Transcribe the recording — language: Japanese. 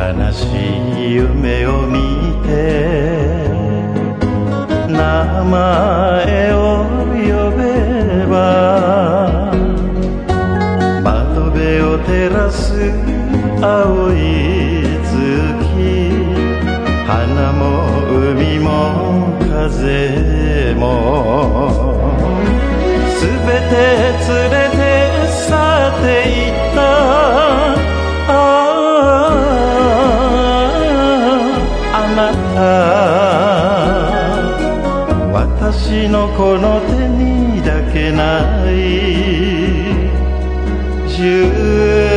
悲しい夢を見て名前を呼べば窓辺を照らす青い月花も海も風もすべて連れて去っていったあなた私のこの手にだけない